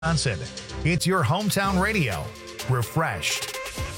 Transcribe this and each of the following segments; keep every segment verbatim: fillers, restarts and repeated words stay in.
Wisconsin. It's your hometown radio. Refreshed.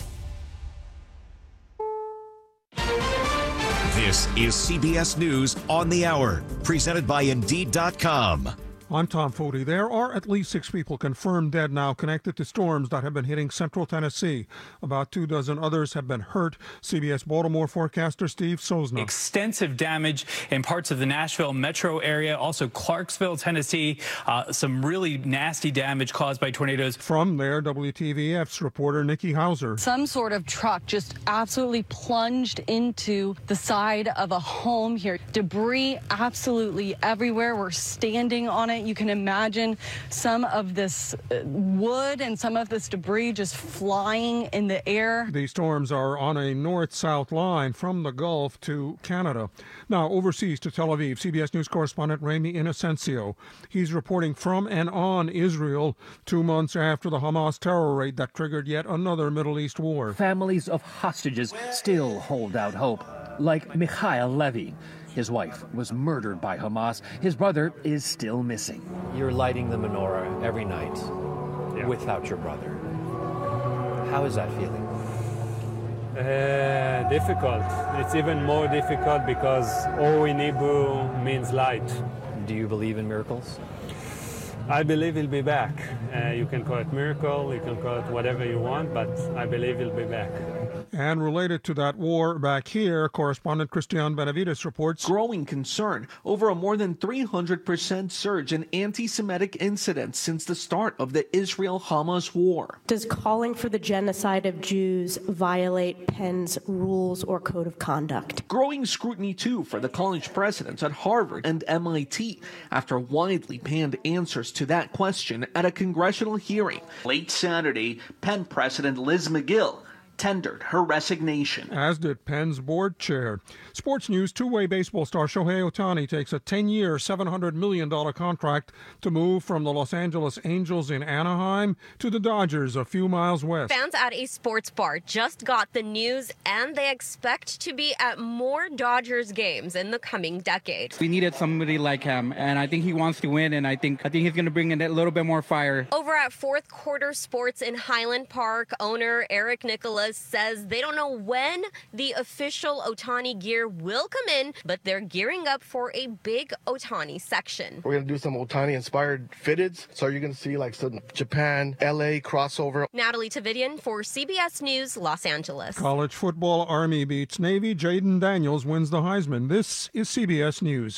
This is C B S News on the Hour, presented by Indeed dot com. I'm Tom Foti. There are at least six people confirmed dead now connected to storms that have been hitting central Tennessee. About two dozen others have been hurt. C B S Baltimore forecaster Steve Sosna. Extensive damage in parts of the Nashville metro area, also Clarksville, Tennessee. Uh, some really nasty damage caused by tornadoes. From there, W T V F's reporter Nikki Hauser. Some sort of truck just absolutely plunged into the side of a home here. Debris absolutely everywhere. We're standing on it. You can imagine some of this wood and some of this debris just flying in the air. These storms are on a north-south line from the Gulf to Canada. Now, overseas to Tel Aviv, C B S News correspondent Rami Inocencio. He's reporting from and on Israel two months after the Hamas terror raid that triggered yet another Middle East war. Families of hostages still hold out hope, like Mikhail Levy. His wife was murdered by Hamas. His brother is still missing. You're lighting the menorah every night yeah. without your brother. How is that feeling? Uh, difficult. It's even more difficult because Or in Hebrew means light. Do you believe in miracles? I believe he'll be back. Uh, you can call it miracle, you can call it whatever you want, but I believe he'll be back. And related to that war back here, correspondent Christian Benavides reports growing concern over a more than three hundred percent surge in anti-Semitic incidents since the start of the Israel-Hamas war. Does calling for the genocide of Jews violate Penn's rules or code of conduct? Growing scrutiny, too, for the college presidents at Harvard and M I T after widely panned answers to that question at a congressional hearing. Late Saturday, Penn President Liz McGill tendered her resignation. As did Penn's board chair. Sports news, two-way baseball star Shohei Ohtani takes a ten-year, seven hundred million dollars contract to move from the Los Angeles Angels in Anaheim to the Dodgers a few miles west. Fans at a sports bar just got the news, and they expect to be at more Dodgers games in the coming decade. We needed somebody like him, and I think he wants to win, and I think I think he's going to bring in a little bit more fire. Over at Fourth Quarter Sports in Highland Park, owner Eric Nicholas says they don't know when the official Ohtani gear will come in, but they're gearing up for a big Ohtani section. We're going to do some Ohtani-inspired fitteds, so you're going to see like some Japan, L A crossover. Natalie Tavidian for C B S News, Los Angeles. College football, Army beats Navy. Jaden Daniels wins the Heisman. This is C B S News.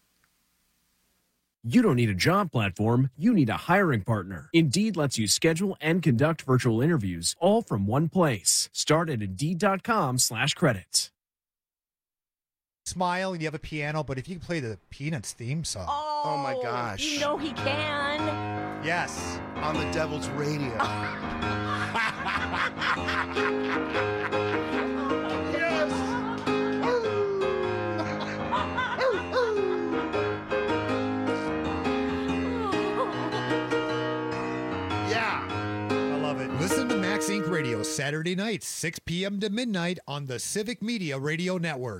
You don't need a job platform, you need a hiring partner. Indeed lets you schedule and conduct virtual interviews all from one place. Start at Indeed.com slash credits. Smile and you have a piano, but if you can play the Peanuts theme song. Oh, oh my gosh. You know he can. Yes, on the Devil's Radio. Listen to Max Incorporated. Radio Saturday nights, six p.m. to midnight on the Civic Media Radio Network.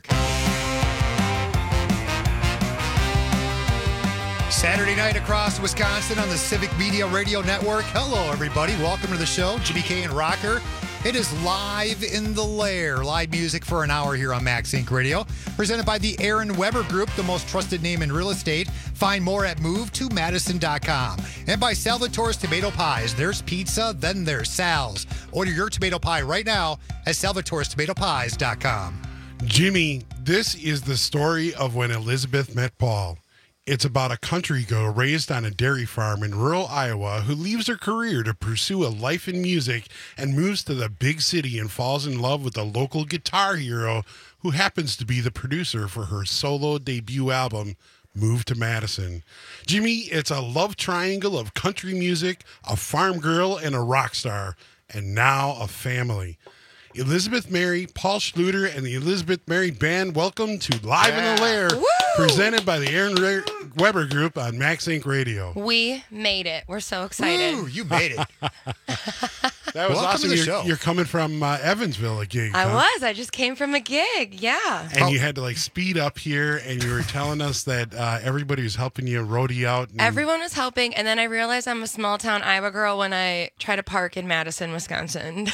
Saturday night across Wisconsin on the Civic Media Radio Network. Hello, everybody. Welcome to the show. Jimmy K and Rocker. It is live in the lair. Live music for an hour here on Max Inc Radio. Presented by the Aaron Weber Group, the most trusted name in real estate. Find more at move to madison dot com. And by Salvatore's Tomato Pies. There's pizza, then there's Sal's. Order your tomato pie right now at salvatores tomato pies dot com. Jimmy, this is the story of when Elizabeth met Paul. It's about a country girl raised on a dairy farm in rural Iowa who leaves her career to pursue a life in music and moves to the big city and falls in love with a local guitar hero who happens to be the producer for her solo debut album, Move to Madison. Jimmy, it's a love triangle of country music, a farm girl, and a rock star, and now a family. Elizabeth Mary, Paul Schluter, and the Elizabeth Mary Band, welcome to Live yeah. in the Lair, Woo! Presented by the Aaron Re- Weber Group on Max Inc Radio. We made it. We're so excited. Woo, you made it. That was Welcome awesome. to the You're, show. you're coming from uh, Evansville, a gig. I huh? was. I just came from a gig. Yeah. And you had to like speed up here, and you were telling us that uh, everybody was helping you roadie out. And Everyone was helping, and then I realized I'm a small town Iowa girl when I try to park in Madison, Wisconsin.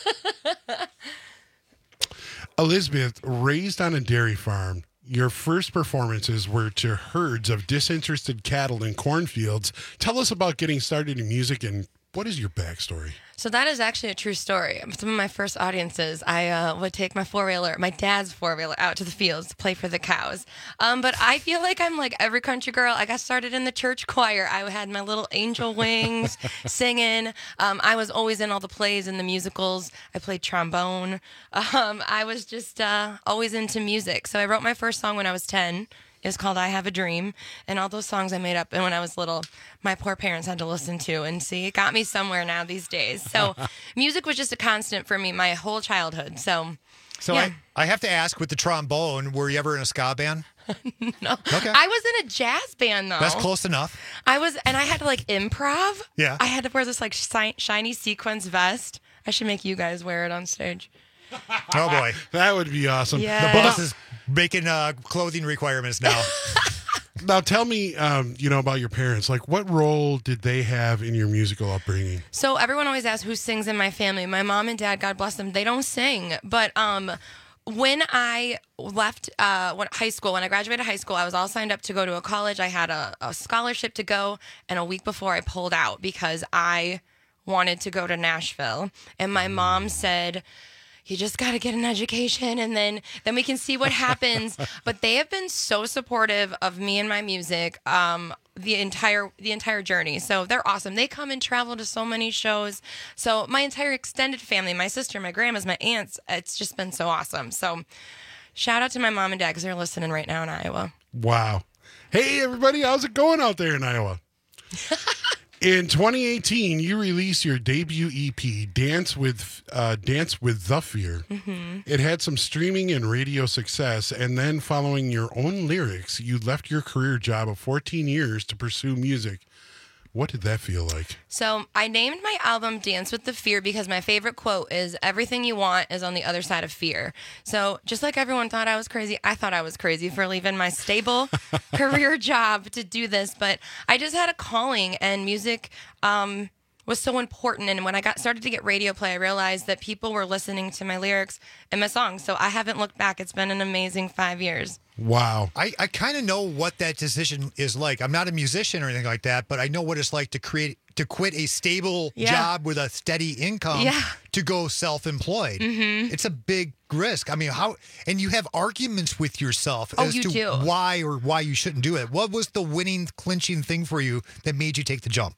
Elizabeth, raised on a dairy farm, your first performances were to herds of disinterested cattle in cornfields. Tell us about getting started in music, and what is your backstory? So that is actually a true story. Some of my first audiences, I uh, would take my four-wheeler, my dad's four-wheeler, out to the fields to play for the cows. Um, but I feel like I'm like every country girl. I got started in the church choir. I had my little angel wings singing. Um, I was always in all the plays and the musicals. I played trombone. Um, I was just uh, always into music. So I wrote my first song when I was ten. It was called I Have a Dream, and all those songs I made up and when I was little, my poor parents had to listen to, and see, it got me somewhere now these days. So music was just a constant for me my whole childhood. So, So yeah. I, I have to ask, with the trombone, were you ever in a ska band? No. Okay. I was in a jazz band, though. That's close enough. I was, and I had to like improv. Yeah. I had to wear this like shi- shiny sequins vest. I should make you guys wear it on stage. Oh, boy. That would be awesome. Yeah. The boss is making uh, clothing requirements now. Now, tell me, um, you know, about your parents. Like, what role did they have in your musical upbringing? So everyone always asks who sings in my family. My mom and dad, God bless them, they don't sing. But um, when I left uh, when, high school, when I graduated high school, I was all signed up to go to a college. I had a, a scholarship to go, and a week before I pulled out because I wanted to go to Nashville. And my mom said, you just got to get an education, and then then we can see what happens. But they have been so supportive of me and my music um, the entire the entire journey. So they're awesome. They come and travel to so many shows. So my entire extended family, my sister, my grandmas, my aunts, it's just been so awesome. So shout out to my mom and dad because they're listening right now in Iowa. Wow. Hey, everybody, how's it going out there in Iowa? In twenty eighteen, you released your debut E P, Dance with uh, Dance with the Fear. Mm-hmm. It had some streaming and radio success, and then following your own lyrics, you left your career job of fourteen years to pursue music. What did that feel like? So I named my album Dance with the Fear because my favorite quote is, everything you want is on the other side of fear. So just like everyone thought I was crazy, I thought I was crazy for leaving my stable career job to do this. But I just had a calling, and music um, was so important. And when I got started to get radio play, I realized that people were listening to my lyrics and my songs. So I haven't looked back. It's been an amazing five years. Wow. I, I kind of know what that decision is like. I'm not a musician or anything like that, but I know what it's like to create to quit a stable Yeah. job with a steady income Yeah. to go self-employed. Mhm. It's a big risk. I mean, how and you have arguments with yourself Oh, as you to do. why or why you shouldn't do it. What was the winning, clinching thing for you that made you take the jump?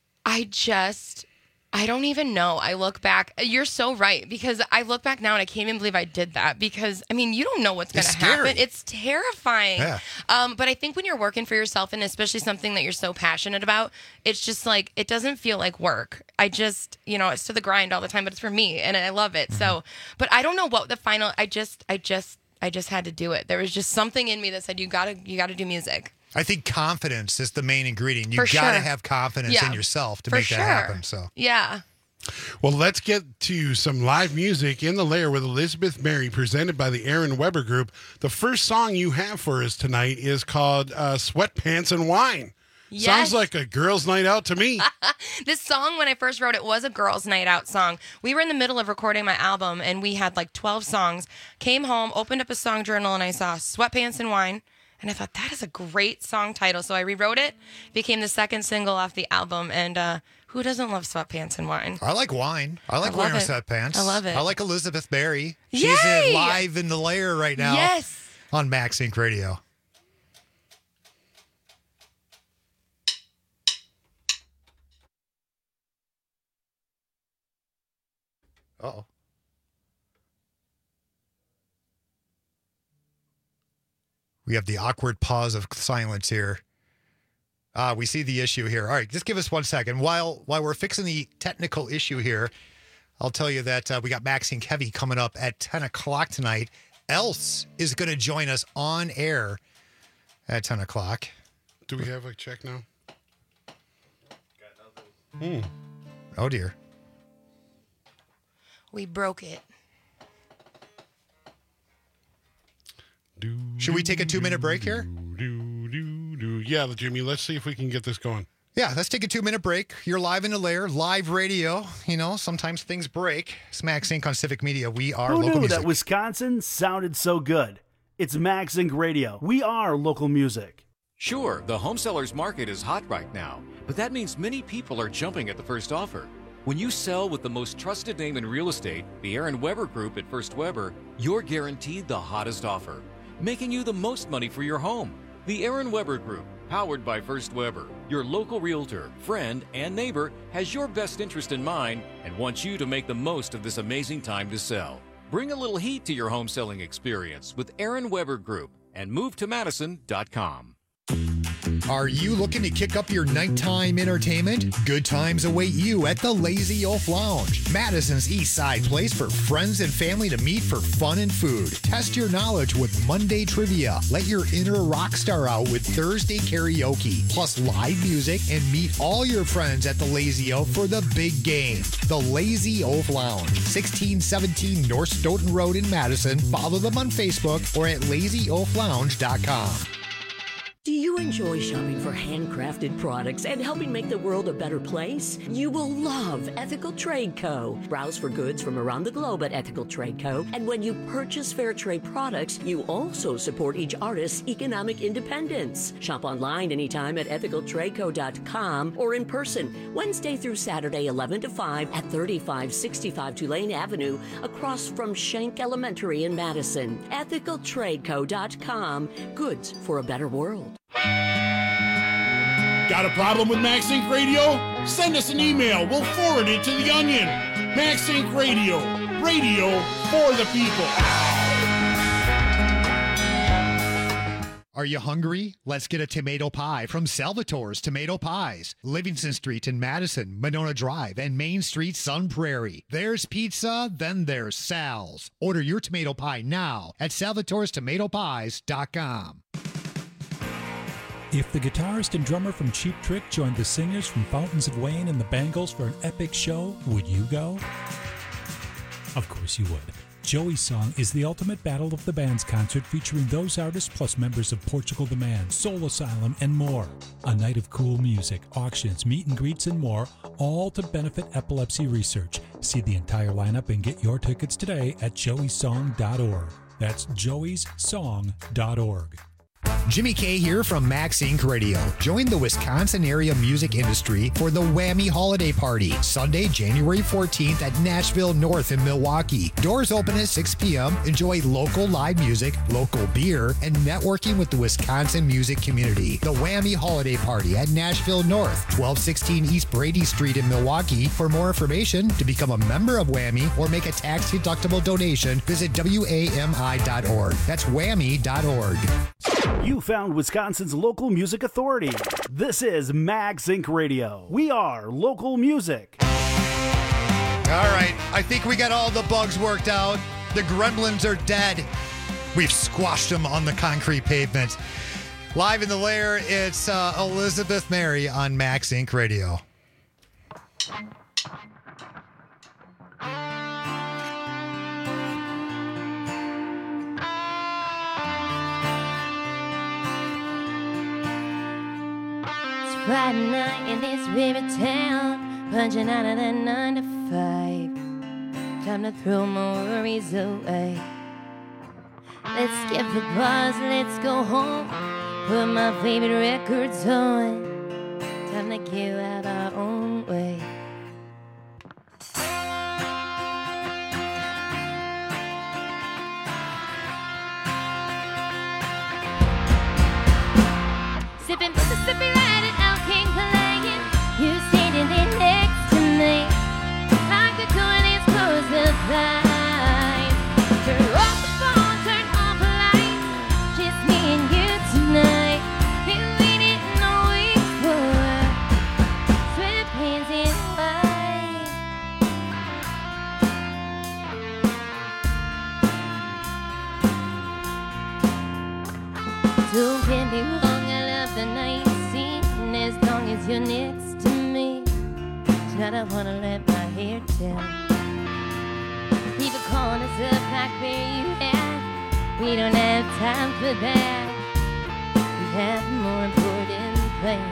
I just, I don't even know. I look back. You're so right, because I look back now and I can't even believe I did that, because, I mean, you don't know what's going to It's scary. happen. It's terrifying. Yeah. Um, but I think when you're working for yourself, and especially something that you're so passionate about, it's just like, it doesn't feel like work. I just, you know, it's to the grind all the time, but it's for me and I love it. Mm-hmm. So, but I don't know what the final, I just, I just, I just had to do it. There was just something in me that said, you gotta, you gotta do music. I think confidence is the main ingredient. You For got to sure. have confidence Yeah. in yourself to For make sure. that happen. So. Yeah. Well, let's get to some live music in the lair with Elizabeth Mary, presented by the Aaron Weber Group. The first song you have for us tonight is called uh, Sweatpants and Wine. Yes. Sounds like a girl's night out to me. This song, when I first wrote it, was a girls' night out song. We were in the middle of recording my album, and we had like twelve songs. Came home, opened up a song journal, and I saw Sweatpants and Wine. And I thought, that is a great song title. So I rewrote it, became the second single off the album. And uh, who doesn't love Sweatpants and Wine? I like wine. I like I love wearing it. sweatpants. I love it. I like Elizabeth Berry. She's Yay! uh, live in the lair right now. Yes. On Max Inc Radio. Uh-oh. We have the awkward pause of silence here. Ah, we see the issue here. All right, just give us one second. While while we're fixing the technical issue here, I'll tell you that uh, we got Max and Kevy coming up at ten o'clock tonight. Else is going to join us on air at ten o'clock. Do we have a check now? Hmm. Oh, dear. We broke it. Should we take a two-minute break here? Do, do, do. Yeah, Jimmy, let's see if we can get this going. Yeah, let's take a two-minute break. You're live in the lair, live radio. You know, sometimes things break. It's Max Inc on Civic Media. We are Who local knew music. that Wisconsin sounded so good? It's Max Inc Radio. We are local music. Sure, the home sellers market is hot right now, but that means many people are jumping at the first offer. When you sell with the most trusted name in real estate, the Aaron Weber Group at First Weber, you're guaranteed the hottest offer, making you the most money for your home. The Aaron Weber Group, powered by First Weber, your local realtor, friend, and neighbor, has your best interest in mind and wants you to make the most of this amazing time to sell. Bring a little heat to your home selling experience with Aaron Weber Group and move to madison dot com. Are you looking to kick up your nighttime entertainment? Good times await you at the Lazy Oaf Lounge, Madison's East Side place for friends and family to meet for fun and food. Test your knowledge with Monday trivia. Let your inner rock star out with Thursday karaoke, plus live music, and meet all your friends at the Lazy Oaf for the big game. The Lazy Oaf Lounge, sixteen seventeen North Stoughton Road in Madison. Follow them on Facebook or at lazy oaf lounge dot com. Do you enjoy shopping for handcrafted products and helping make the world a better place? You will love Ethical Trade Co. Browse for goods from around the globe at Ethical Trade Co. And when you purchase fair trade products, you also support each artist's economic independence. Shop online anytime at ethical trade co dot com or in person, Wednesday through Saturday, eleven to five at thirty-five sixty-five Tulane Avenue, across from Schenck Elementary in Madison. ethical trade co dot com. Goods for a better world. Got a problem with Max Inc Radio? Send us an email. We'll forward it to the Onion. Max Inc Radio. Radio for the people. Are you hungry? Let's get a tomato pie from Salvatore's Tomato Pies. Livingston Street in Madison, Monona Drive, and Main Street, Sun Prairie. There's pizza, then there's Sal's. Order your tomato pie now at salvatores tomato pies dot com. If the guitarist and drummer from Cheap Trick joined the singers from Fountains of Wayne and the Bangles for an epic show, would you go? Of course you would. Joey's Song is the ultimate Battle of the Bands concert featuring those artists plus members of Portugal the Man, Soul Asylum, and more. A night of cool music, auctions, meet and greets, and more, all to benefit epilepsy research. See the entire lineup and get your tickets today at joey song dot org. That's joeys song dot org. Jimmy K here from Max Inc Radio. Join the Wisconsin area music industry for the Whammy Holiday Party, Sunday, January fourteenth at Nashville North in Milwaukee. Doors open at six p.m. Enjoy local live music, local beer, and networking with the Wisconsin music community. The Whammy Holiday Party at Nashville North, twelve sixteen East Brady Street in Milwaukee. For more information, to become a member of Whammy or make a tax-deductible donation, visit W A M I dot org. That's whammy dot org. You found Wisconsin's local music authority. This is Max Inc Radio. We are local music. All right, I think we got all the bugs worked out. The gremlins are dead. We've squashed them on the concrete pavement. Live in the lair, it's uh, Elizabeth Mary on Max Inc Radio. Friday night in this river town, punching out of that nine to five. Time to throw my worries away. Let's skip the bars, let's go home. Put my favorite records on. Time to get out our own way. Sipping Mississippi right at Elk King playing. You sitting there next to me. I could go and it's close the blind. Turn off the phone, turn off the lights. Just me and you tonight. Been waiting all week for sweatpants in white. Don't get me wrong. The night scene, as long as you're next to me. I don't wanna let my hair down. People calling us up like where you at. We don't have time for that. We have more important things.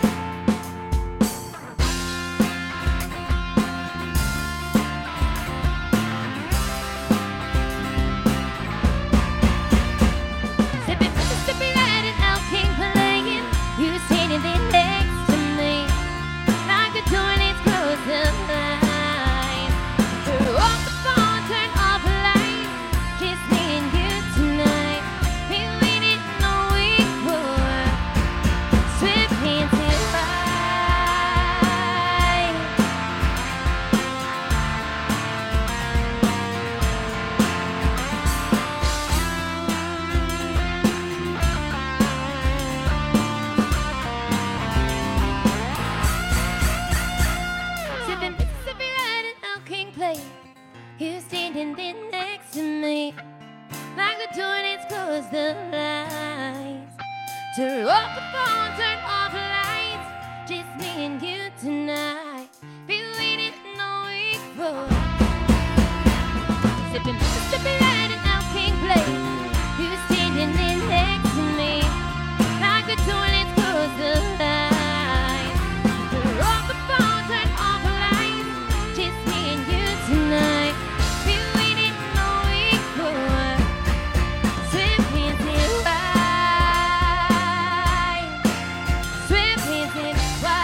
Sipping Mississippi right and Al King playing. You standing there next to me like the door needs closed the line. Turn off the phone, turn off the light. Just me and you tonight. We waited all week for swift hands and right. Sipping Mississippi right and Al King play. You standing there next to me like the door needs closed the lights. Turn off the phone, turn off the lights. Just me and you tonight. Be waiting all week for sipping Mississippi right and Al King play. You standing there next to me like the door needs closed the lights. Turn off the phone, turn off the lights. Just me and you tonight. Be waiting all week for swift hands and white. Swift hands and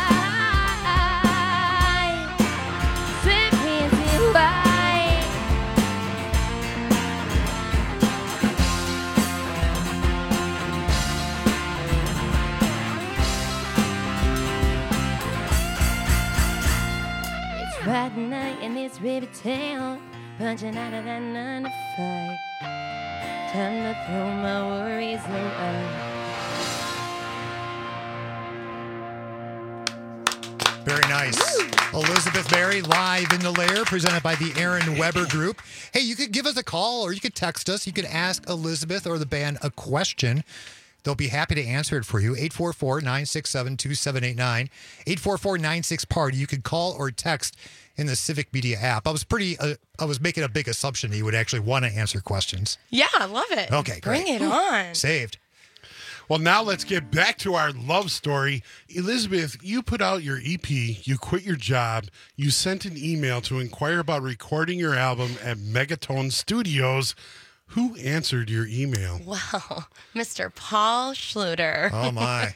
white. Swift hands and white. It's Friday night in this river town, punching out of that nine to five. Time to throw my worries away. Very nice. Elizabeth Berry, live in the lair, presented by the Aaron Weber Group. Hey, you could give us a call or you could text us. You could ask Elizabeth or the band a question. They'll be happy to answer it for you. eight four four, nine six seven, two seven eight nine. eight four four, nine six, party. You could call or text in the Civic Media app. I was pretty, uh, I was making a big assumption that you would actually want to answer questions. Yeah, I love it. Okay, great. Bring it on. Saved. Well, now let's get back to our love story. Elizabeth, you put out your E P, you quit your job, you sent an email to inquire about recording your album at Megatone Studios. Who answered your email? Well, Mister Paul Schluter. Oh, my.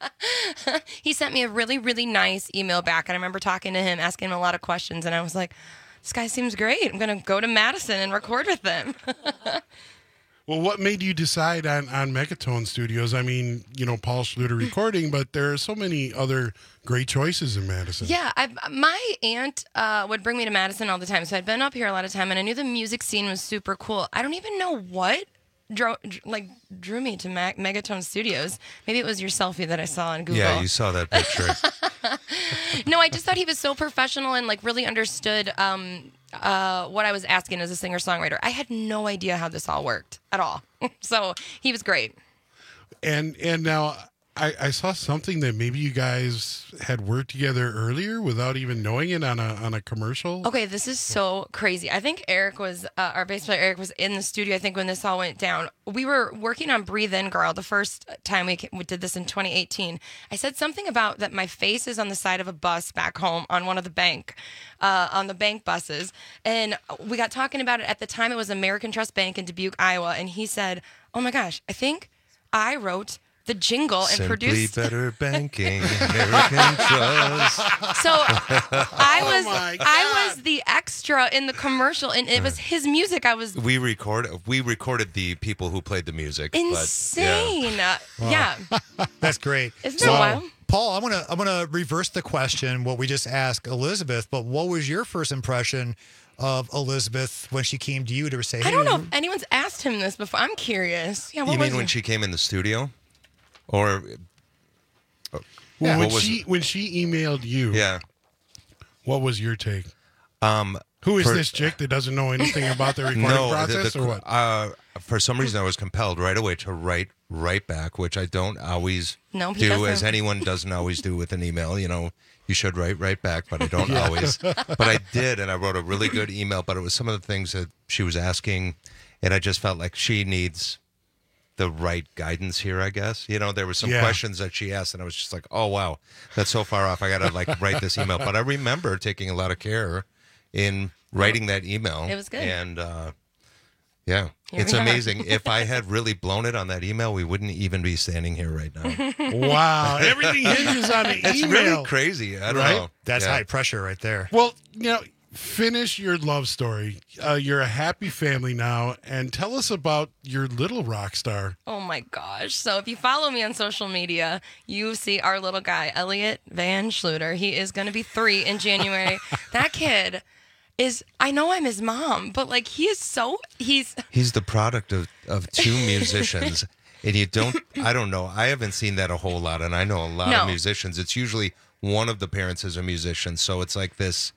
He sent me a really, really nice email back. And I remember talking to him, asking him a lot of questions. And I was like, this guy seems great. I'm going to go to Madison and record with them. Well, what made you decide on, on Megatone Studios? I mean, you know, Paul Schluter recording, but there are so many other great choices in Madison. Yeah, I've, my aunt uh, would bring me to Madison all the time, so I'd been up here a lot of time, and I knew the music scene was super cool. I don't even know what drew, like drew me to Mag- Megatone Studios. Maybe it was your selfie that I saw on Google. Yeah, you saw that picture. No, I just thought he was so professional and like really understood um, uh, what I was asking as a singer-songwriter. I had no idea how this all worked at all. So he was great. And and now I, I saw something that maybe you guys had worked together earlier without even knowing it on a on a commercial. Okay, this is so crazy. I think Eric was, uh, our bass player Eric was in the studio, I think, when this all went down. We were working on Breathe In, Girl, the first time we, we did this in twenty eighteen. I said something about that my face is on the side of a bus back home on one of the bank, uh, on the bank buses. And we got talking about it. At the time, it was American Trust Bank in Dubuque, Iowa. And he said, oh my gosh, I think I wrote the jingle and Simply produced Better Banking, American Trust. So I was my I was the extra in the commercial, and it was his music. I was We record we recorded the people who played the music. insane. But, yeah. Wow. That's great. Isn't that wild? Paul, I'm gonna I'm gonna reverse the question. What we just asked Elizabeth, but what was your first impression of Elizabeth when she came to you to say? I don't know if anyone's asked him this before. I'm curious. Yeah. What you was mean when it? she came in the studio, or Well, Yeah. when What was she when she emailed you, yeah, what was your take? Um, Who is For- this chick that doesn't know anything about the recording no, process, the, the, or what? Uh, for some reason, I was compelled right away to write right back, which I don't always No, he do, doesn't. as anyone doesn't always do with an email. You know, you should write right back, but I don't Yeah. always. But I did, and I wrote a really good email, but it was some of the things that she was asking, and I just felt like she needs the right guidance here, I guess. You know, there were some Yeah. questions that she asked, and I was just like, oh, wow, that's so far off. I got to, like, write this email. But I remember taking a lot of care in writing that email. It was good. And, uh, yeah, Here it's we are. amazing. If I had really blown it on that email, we wouldn't even be standing here right now. Wow, everything hinges on the It's email. really crazy. I don't Right? know. That's Yeah. high pressure right there. Well, you know, finish your love story. Uh, you're a happy family now, and tell us about your little rock star. Oh my gosh. So if you follow me on social media, you see our little guy, Elliot Van Schluter. He is going to be three in January. That kid is, I know I'm his mom, but like he is so, he's, He's the product of, of two musicians. And you don't, I don't know. I haven't seen that a whole lot. And I know a lot No. of musicians. It's usually one of the parents is a musician. So it's like this,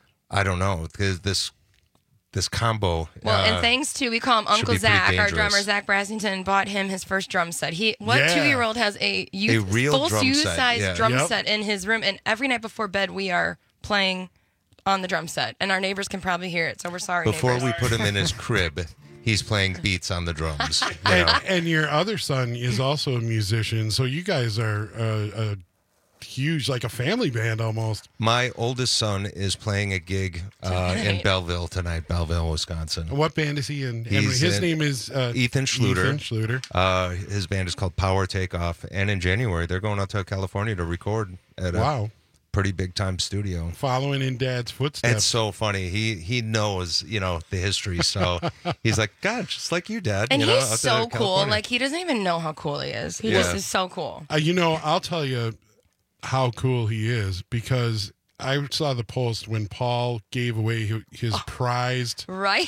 I don't know, this, this, this combo. well, uh, and thanks to, we call him should Uncle be pretty Zach, our dangerous. drummer, Zach Brassington, bought him his first drum set. He, what Yeah. two-year-old has a, youth, A real full drum youth set, size yeah. drum Yep. set in his room. And every night before bed, we are playing on the drum set. And our neighbors can probably hear it. So we're sorry, Before neighbors. we put him in his crib, he's playing beats on the drums. You And, know? and your other son is also a musician, so you guys are a, a huge, like a family band almost. My oldest son is playing a gig uh, in Tonight. Belleville tonight, Belleville, Wisconsin. What band is he in? And He's his in- name is uh, Ethan Schluter. Ethan Schluter. Uh, his band is called Power Takeoff, and in January they're going out to California to record at Wow. a pretty big time studio. Following in Dad's footsteps. It's so funny. He he knows you know the history, so he's like, God, just like you, Dad. And you know, he's out there so in cool. California." Like, he doesn't even know how cool he is. He Yeah. just is so cool. Uh, you know, I'll tell you how cool he is because I saw the post when Paul gave away hi- his Oh. prized Right?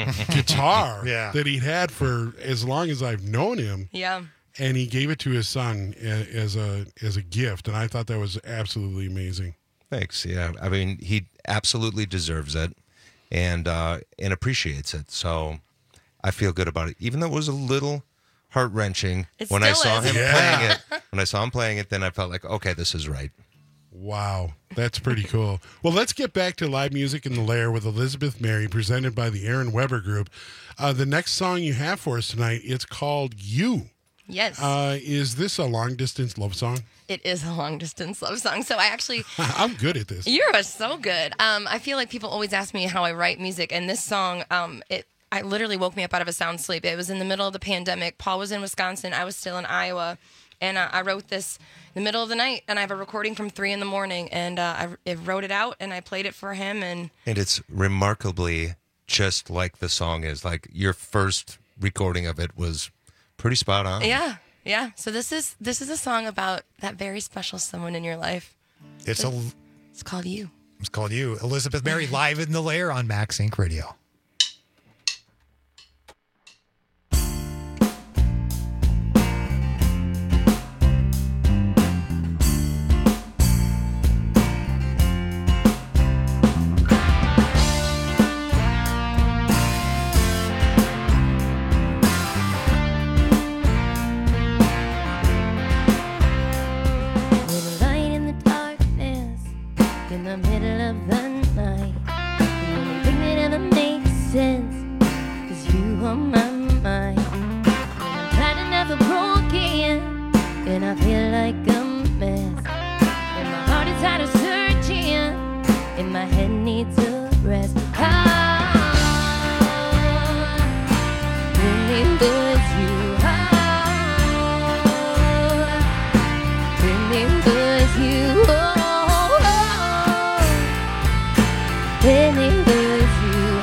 guitar Yeah. that he'd had for as long as I've known him. Yeah. And he gave it to his son a- as a as a gift, and I thought that was absolutely amazing. Thanks. Yeah, I mean, he absolutely deserves it, and uh, and appreciates it. So I feel good about it, even though it was a little heart wrenching It when I still saw is. him Yeah. playing it. When I saw him playing it, then I felt like, okay, this is right. Wow, that's pretty cool. Well, let's get back to live music in the Lair with Elizabeth Mary, presented by the Aaron Weber Group. Uh, the next song you have for us tonight, it's called "You." Yes. Uh, is this a long distance love song? It is a long distance love song. So I actually, I'm good at this. you are so good. Um, I feel like people always ask me how I write music, and this song, um, it I literally woke me up out of a sound sleep. It was in the middle of the pandemic. Paul was in Wisconsin. I was still in Iowa, and uh, I wrote this in the middle of the night. And I have a recording from three in the morning, and uh, I, I wrote it out and I played it for him. And And it's remarkably just like the song is. Like your first recording of it was pretty spot on. yeah, yeah. So this is this is a song about that very special someone in your life. It's a. It's called You. It's called You. Elizabeth Mary live in the Lair on Max Inc Radio. Little light in the darkness, in the middle of the night. The only thing that ever makes sense is you on my mind. When I'm tired and never broken, and I feel like a mess, and my heart is tired of searching, and my head needs a rest. Ah, when it was you. When it was you, oh, oh, when it was you,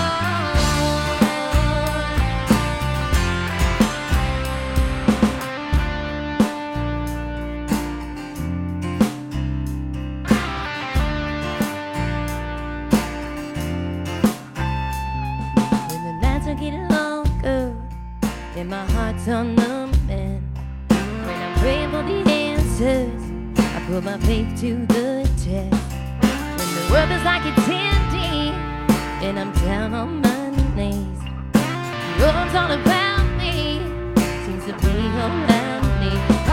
when the nights are getting longer and my heart's on the mend, when I'm praying for the answers, I put my faith to the test. When the world is like it's ending love's all about me. Seems to be around me. Ah,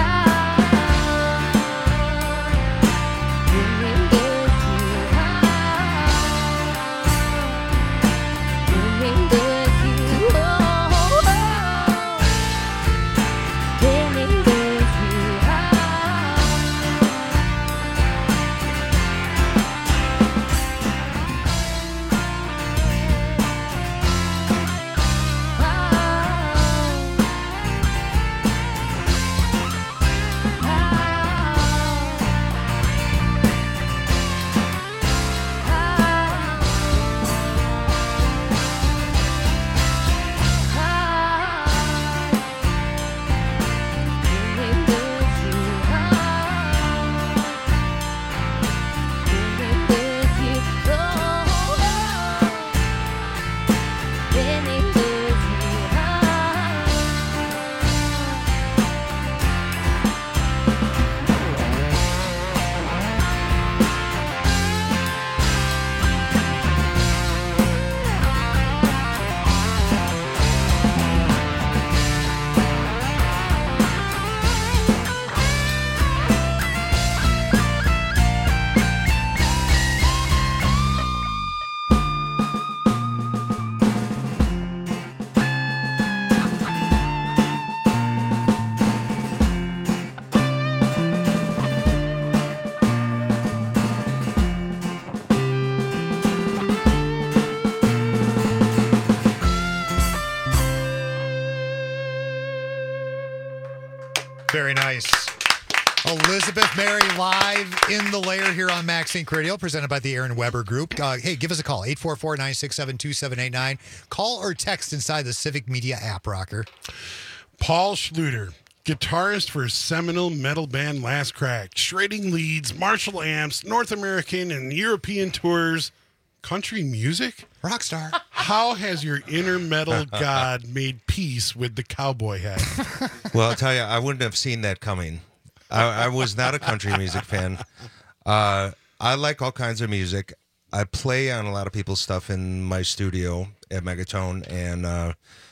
really is you. Ah, really is you. Oh, oh, really is you. Ah. Very nice. Elizabeth Mary live in the lair here on Max Inc Radio, presented by the Aaron Weber Group. Uh, hey, give us a call, eight four four, nine six seven, two seven eight nine. Call or text inside the Civic Media app, Rocker. Paul Schluter, guitarist for seminal metal band Last Crack, shredding leads, Marshall amps, North American and European tours, country music? Rockstar. How has your inner metal god made peace with the cowboy hat? Well, I'll tell you, I wouldn't have seen that coming. I, I was not a country music fan. Uh, I like all kinds of music. I play on a lot of people's stuff in my studio at Megatone, and uh,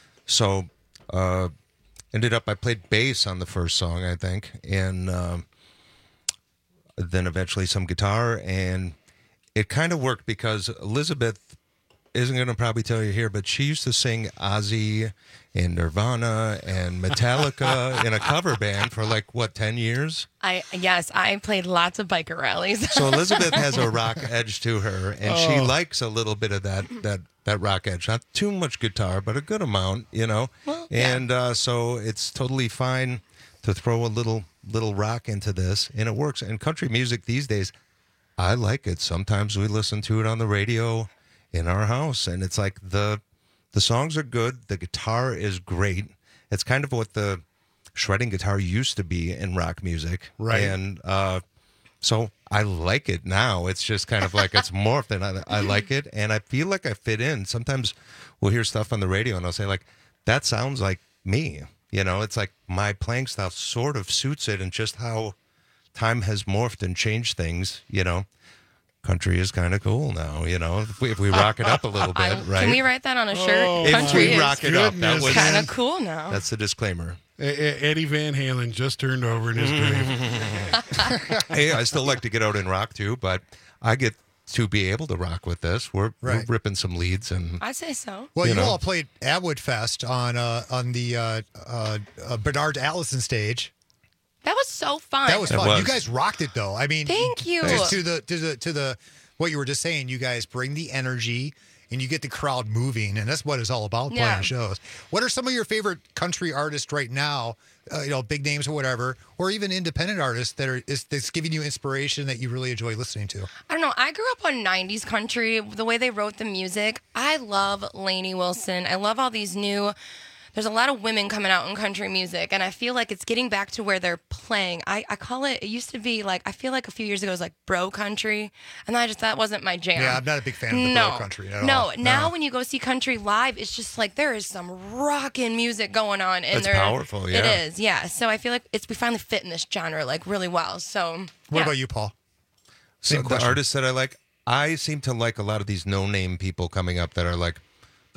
so uh, ended up I played bass on the first song, I think, and uh, then eventually some guitar, and it kind of worked because Elizabeth isn't going to probably tell you here, but she used to sing Ozzy and Nirvana and Metallica in a cover band for like, what, ten years? I yes, I played lots of biker rallies. So Elizabeth has a rock edge to her, and she Oh. likes a little bit of that that that rock edge. Not too much guitar, but a good amount, you know. Well, yeah. and uh, so it's totally fine to throw a little little rock into this, and it works. And country music these days, I like it. Sometimes we listen to it on the radio in our house, and it's like the the songs are good. The guitar is great. It's kind of what the shredding guitar used to be in rock music, Right. And uh, so I like it now. It's just kind of like it's morphed, and I, I like it, and I feel like I fit in. Sometimes we'll hear stuff on the radio, and I'll say like, "That sounds like me." You know, it's like my playing style sort of suits it, and just how time has morphed and changed things. You know, country is kind of cool now. You know, if we, if we rock it up a little bit, I- right? Can we write that on a shirt? Oh, If Country we is rock it up, that goodness, was kind of cool now. That's the disclaimer. E- E- Eddie Van Halen just turned over in his grave. Hey, I still like to get out and rock too, but I get to be able to rock with this. We're, we're Right. ripping some leads, and I'd say so. Well, you, You know. all played Atwood Fest on uh, on the uh, uh, uh, Bernard Allison stage. That was so fun. That was It fun. was. You guys rocked it, though. I mean, Thank you. just to the to the to the what you were just saying. You guys bring the energy, and you get the crowd moving, and that's what it's all about. Yeah. Playing shows. What are some of your favorite country artists right now? Uh, you know, big names or whatever, or even independent artists that are is that's giving you inspiration that you really enjoy listening to. I don't know. I grew up on nineties country, the way they wrote the music. I love Lainey Wilson. I love all these new. There's a lot of women coming out in country music, and I feel like it's getting back to where they're playing. I, I call it, it used to be like, I feel like a few years ago it was like bro country, and I just, that wasn't my jam. Yeah, I'm not a big fan of the no, bro country at no, all. now No. when you go see country live, it's just like there is some rockin' music going on. And It's there- powerful, yeah. It is, yeah. So I feel like it's we finally fit in this genre like really well. So What yeah. about you, Paul? so Same the question. artists that I like, I seem to like a lot of these no-name people coming up that are like, they're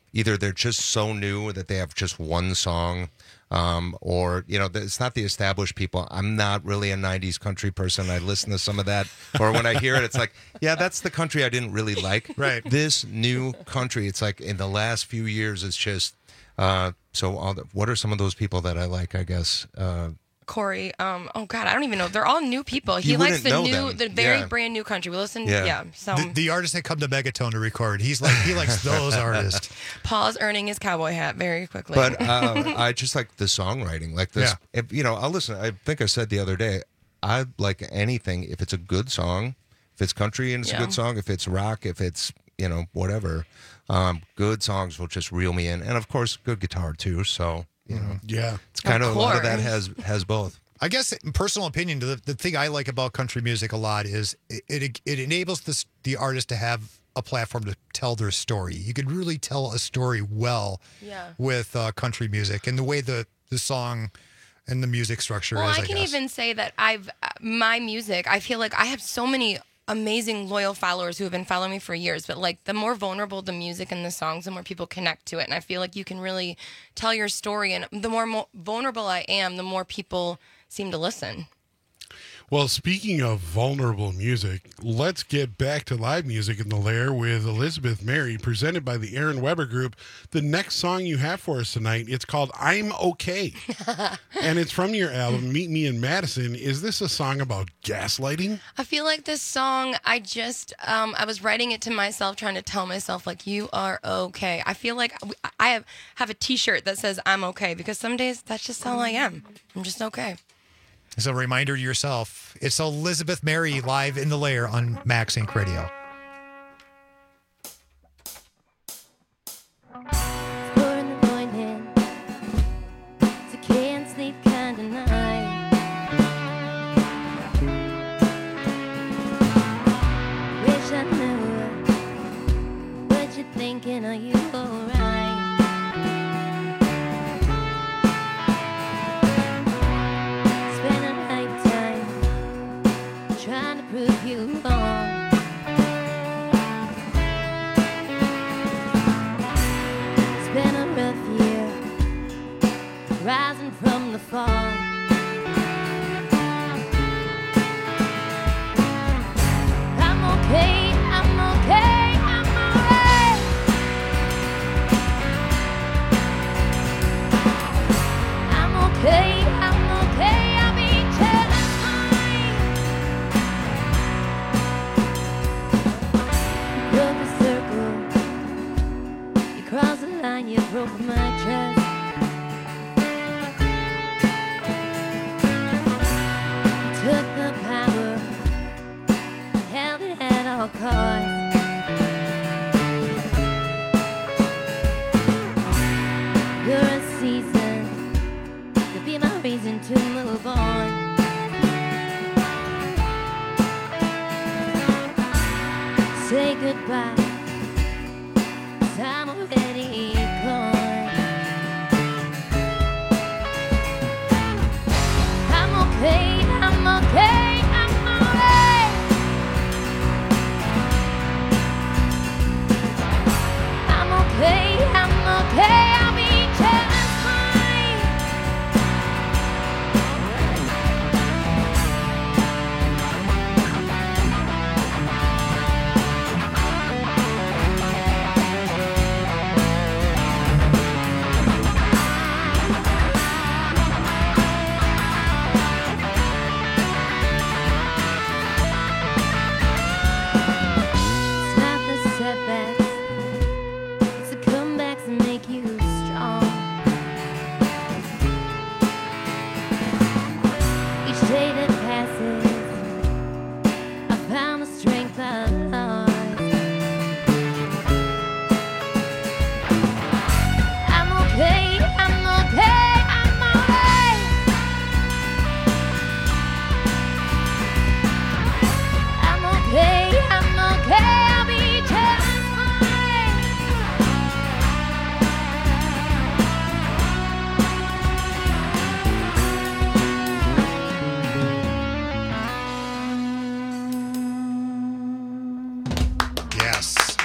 either they're just so new that they have just one song, um, or, you know, it's not the established people. I'm not really a nineties country person. I listen to some of that, or when I hear it, it's like, yeah, that's the country I didn't really like. Right. This new country, it's like in the last few years, it's just, uh, so all the, what are some of those people that I like, I guess? Uh, Corey, um, oh God, I don't even know. They're all new people. He You likes wouldn't the know new, them. the very Yeah. brand new country. We listen, Yeah. yeah. so The, the artists that come to Megatone to record, he's like he likes those artists. Paul's earning his cowboy hat very quickly. But uh, I just like the songwriting, like this. Yeah. If, you know, I'll listen. I think I said the other day, I like anything if it's a good song, if it's country and it's Yeah. a good song, if it's rock, if it's, you know, whatever. Um, good songs will just reel me in, and of course, good guitar too. So you know, Yeah. it's kind of, Of a lot of that course. has has both. I guess, in personal opinion, the, the thing I like about country music a lot is it it, it enables this, the artist to have a platform to tell their story. You can really tell a story well Yeah. with uh, country music and the way the, the song and the music structure Well, is, I I can guess. even say that I've uh, my music. I feel like I have so many amazing loyal followers who have been following me for years. But like the more vulnerable the music and the songs, the more people connect to it. And I feel like you can really tell your story. And the more mo- vulnerable I am, the more people seem to listen. Well, speaking of vulnerable music, let's get back to live music in the Lair with Elizabeth Mary, presented by the Aaron Weber Group. The next song you have for us tonight, it's called I'm Okay. And it's from your album, Meet Me in Madison. Is this a song about gaslighting? I feel like this song, I just, um, I was writing it to myself, trying to tell myself, like, you are okay. I feel like I have, have a t-shirt that says I'm okay, because some days that's just all I am. I'm just okay. As a reminder to yourself, it's Elizabeth Mary live in the Lair on Max Inc Radio. Four in the morning, it's a can't sleep kind of night. Wish I knew what you're thinking. Are you alright? Spend a lifetime trying to prove you wrong. It's been a rough year, rising from the fall. I'm okay, I'm okay, I'm alright. I'm okay, I'm okay, I'll be just fine. You broke the circle, you crossed the line, you broke my trust. You took the power, held it at all costs. You're a season to be my reason to move on. Say goodbye, 'cause I'm already gone. I'm okay, I'm okay, I'm alright. I'm okay, I'm okay, I'll be just fine. It's not the setbacks, it's the comebacks that make you strong. Each day that passes, I found the strength I lost. I'm okay, I'm okay, I'm alright. I'm okay, I'm okay, I'll be just fine.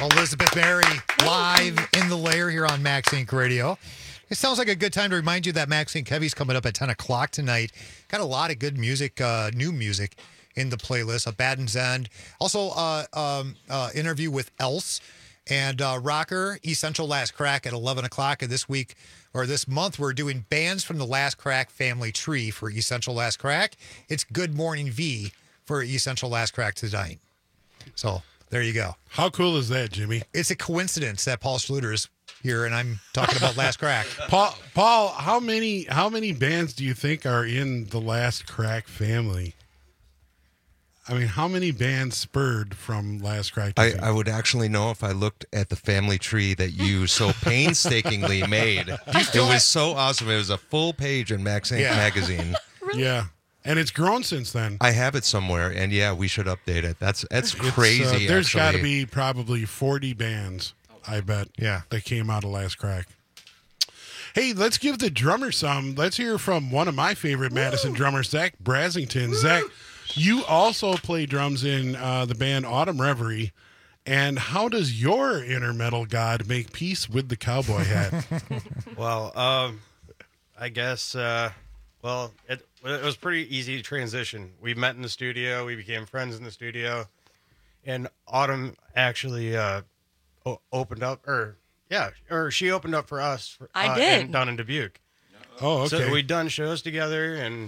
Elizabeth Mary live in the lair here on Max Inc Radio. It sounds like a good time to remind you that Max Inc Heavy's coming up at ten o'clock tonight. Got a lot of good music, uh, new music in the playlist. Abaddon's End. Also, uh, um, uh, interview with Else and uh, Rocker, Essential Last Crack at eleven o'clock. And this week, or this month, we're doing bands from the Last Crack family tree for Essential Last Crack. It's Good Morning V for Essential Last Crack tonight. So there you go. How cool is that, Jimmy? It's a coincidence that Paul Schluter's here and I'm talking about Last Crack. Paul, Paul, how many how many bands do you think are in the Last Crack family? I mean, how many bands spurred from Last Crack? I, I would actually know if I looked at the family tree that you so painstakingly made. It was so awesome. It was a full page in Max Inc Yeah. magazine. Yeah, and it's grown since then. I have it somewhere, and yeah, we should update it. That's that's It's, uh, crazy. there's got to actually. be probably forty bands, I bet, yeah, that came out of Last Crack. Hey, let's give the drummer some. Let's hear from one of my favorite Madison drummers, Zach Brasington. Zach, you also play drums in uh, the band Autumn Reverie. And how does your inner metal god make peace with the cowboy hat? Well, um, I guess, uh, well, it, it was pretty easy to transition. We met in the studio. We became friends in the studio. And Autumn actually uh, o- opened up, or yeah, or she opened up for us. For, I uh, did. in- down in Dubuque. Oh, okay. So we'd done shows together, and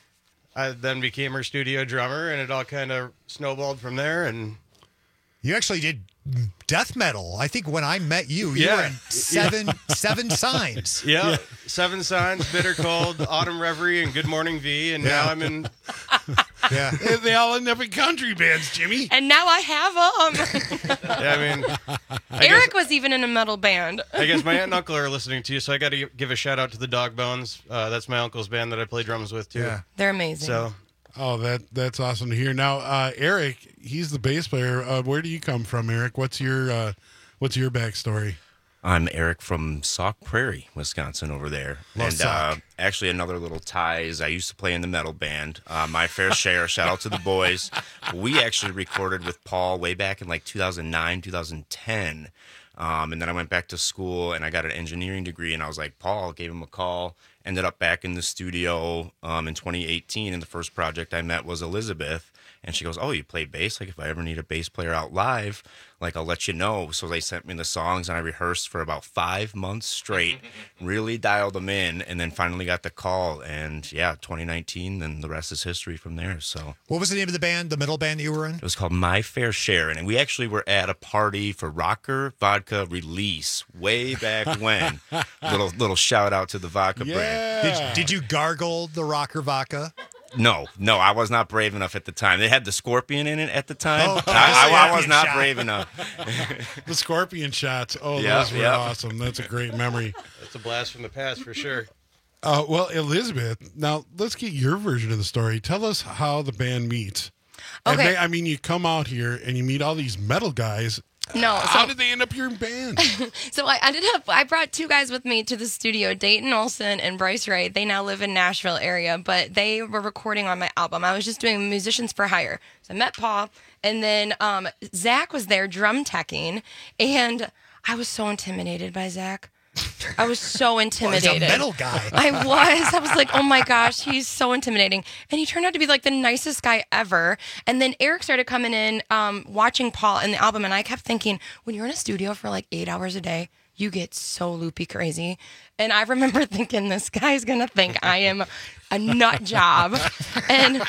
I then became her studio drummer, and it all kind of snowballed from there. And You actually did death metal. I think when I met you, you Yeah. were in seven Yeah. seven signs. Yeah. Seven Signs, Bitter Cold, Autumn Reverie, and Good Morning V, and now I'm in. Yeah, they all end up in country bands, Jimmy. And now I have them. Yeah, I mean, I Eric was even in a metal band. I guess my aunt and uncle are listening to you, so I got to give a shout out to the Dog Bones. Uh, that's my uncle's band that I play drums with too. Yeah. They're amazing. So, oh, that that's awesome to hear. Now, uh, Eric, he's the bass player. Uh, where do you come from, Eric? What's your uh, what's your backstory? I'm Eric from Sauk Prairie, Wisconsin, over there. Love and Sauk. uh, actually, another little tie is I used to play in the metal band. Uh, My Fair Share. Shout out to the boys. We actually recorded with Paul way back in like two thousand nine, two thousand ten. Um, and then I went back to school and I got an engineering degree. And I was like, Paul, gave him a call. Ended up back in the studio um, in twenty eighteen. And the first project I met was Elizabeth. And she goes, oh, you play bass? Like, if I ever need a bass player out live, like, I'll let you know. So they sent me the songs, and I rehearsed for about five months straight, really dialed them in, and then finally got the call. And, yeah, twenty nineteen, then the rest is history from there. So What was the name of the band, the metal band that you were in? it was called My Fair Share. And we actually were at a party for Rocker Vodka Release way back when. little little shout out to the vodka brand. Did, did you gargle the Rocker vodka? No, no, I was not brave enough at the time. They had the Scorpion in it at the time. Oh, I, I, I was Scorpion not shot. brave enough. The Scorpion shots. Oh, Yeah, those were yeah. awesome. That's a great memory. That's a blast from the past for sure. Uh, well, Elizabeth, now let's get your version of the story. Tell us how the band meets. And Okay. they- I mean, you come out here and you meet all these metal guys. No, How so- did they end up here in band? So I ended up, I brought two guys with me to the studio, Dayton Olson and Bryce Wright. They now live in Nashville area, but they were recording on my album. I was just doing Musicians for Hire. So I met Paul, and then um, Zach was there drum teching, and I was so intimidated by Zach. I was so Well, he's intimidated. a metal guy. I was. I was like, oh my gosh, he's so intimidating. And he turned out to be like the nicest guy ever. And then Eric started coming in, um, watching Paul and the album. And I kept thinking, when you're in a studio for like eight hours a day, you get so loopy crazy. And I remember thinking, this guy's going to think I am a nut job. And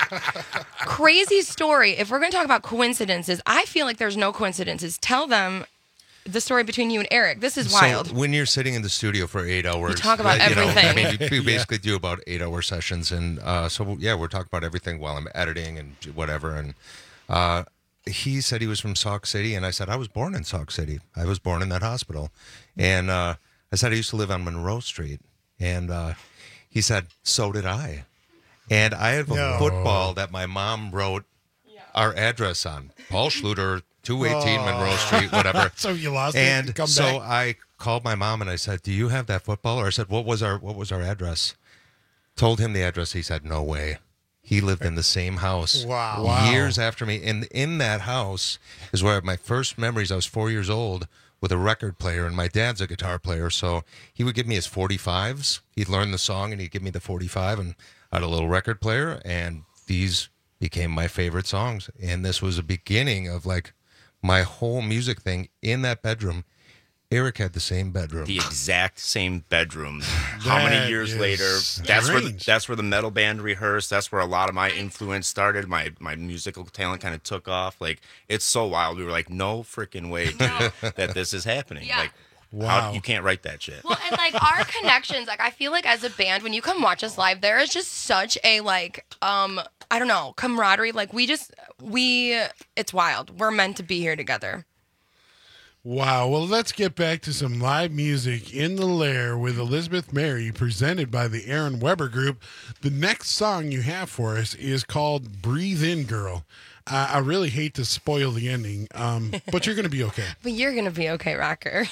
crazy story. If we're going to talk about coincidences, I feel like there's no coincidences. Tell them the story between you and Eric. This is wild. So when you're sitting in the studio for eight hours, talk about uh, you know, everything. I mean, we Yeah. basically do about eight-hour sessions, and uh, so yeah, we're talking about everything while I'm editing and whatever. And uh, he said he was from Sauk City, and I said I was born in Sauk City. I was born in that hospital, and uh, I said I used to live on Monroe Street, and uh, he said so did I. And I have a No. football that my mom wrote our address on, Paul Schluter, two eighteen Oh. Monroe Street, whatever. So you lost it and and come so back? I called my mom and I said, "Do you have that football?" Or I said, "What was our what was our address?" Told him the address. He said, "No way." he lived in the same house. Wow. Wow. Years after me. And in that house is where my first memories, I was four years old with a record player, and my dad's a guitar player. So he would give me his forty-fives. He'd learn the song and he'd give me the forty-five, and I had a little record player, and these became my favorite songs. And this was a beginning of like my whole music thing in that bedroom. Eric had the same bedroom. The exact same bedroom. How many That years is later? That's where the, strange. that's where the metal band rehearsed. That's where a lot of my influence started. My my musical talent kind of took off. Like, it's so wild. We were like, no freaking way, dude, that this is happening. Yeah. Like, Wow. how, you can't write that shit. Well, and like our connections, like I feel like as a band, when you come watch us live, there is just such a like, um, I don't know, camaraderie. Like we just, we, it's wild. We're meant to be here together. Wow. Well, let's get back to some live music in the Lair with Elizabeth Mary, presented by the Aaron Weber Group. The next song you have for us is called Breathe In, Girl. Uh, I really hate to spoil the ending, um, but you're going to be okay. But you're going to be okay, Rocker.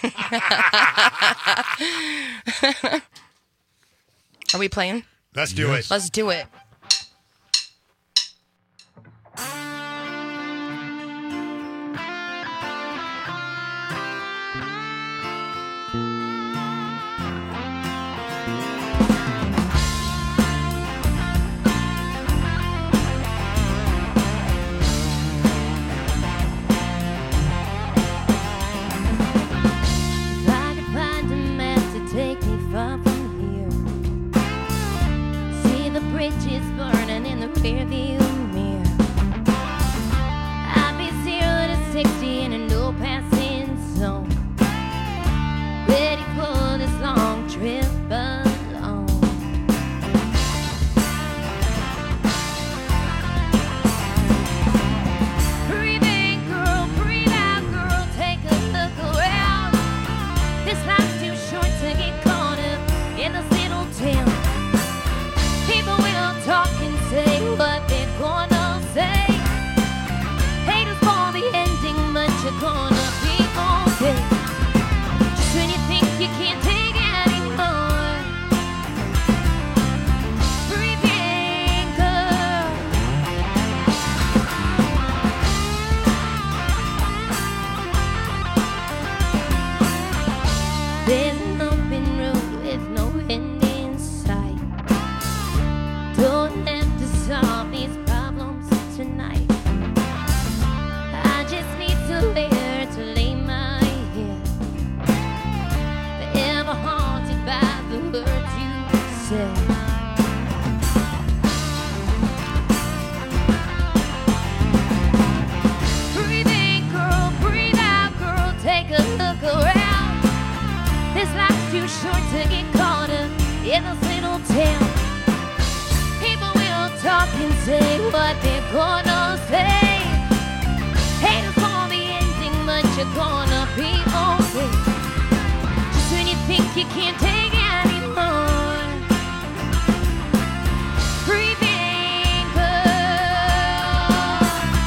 Are we playing? Let's do Yes. it. Let's do it. If I could find a map to take me far from here, see the bridges burning in the rearview mirror, I'd be zero to sixty in a no passing zone, ready for this long trip alone. Breathe in, girl, breathe out, girl, take a look around. This life's too short to get caught up in this little town. People will talk and say what they're gonna say. Haters for the ending, but you're gonna be okay. Just when you think you can't take anymore, breathe in, girl. There's an open road with no end in sight. Don't have to solve these problems tonight. I just need somewhere to lay my head, forever haunted by the words you said. Breathe in, girl, breathe out, girl, take a look around. This life's too short to get caught up in this little town. People will talk and say what they're gonna say. Haters for the ending, but you're gonna be okay. Just when you think you can't take anymore, breathe in, girl.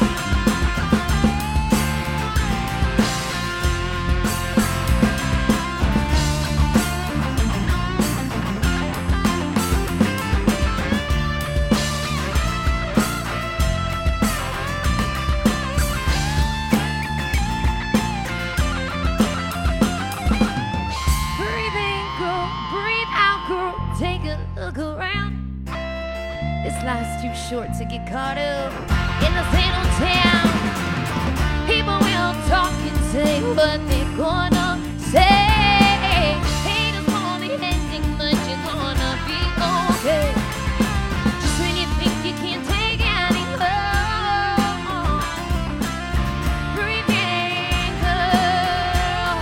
Breathe in, girl, breathe out, girl, take a look around. This life's too short to get caught up in this little town. People will talk and say what they're gonna say. Haters for the ending, but you're gonna be okay. Just when you think you can't take anymore, breathe in, girl.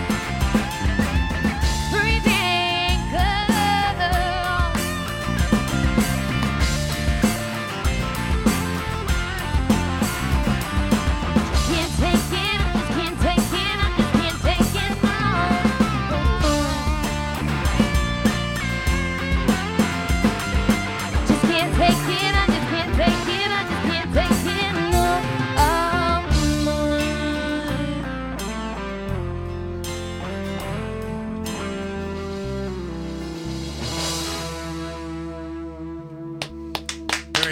Breathe in, girl. Can't take it, I just can't take it, I just can't take it no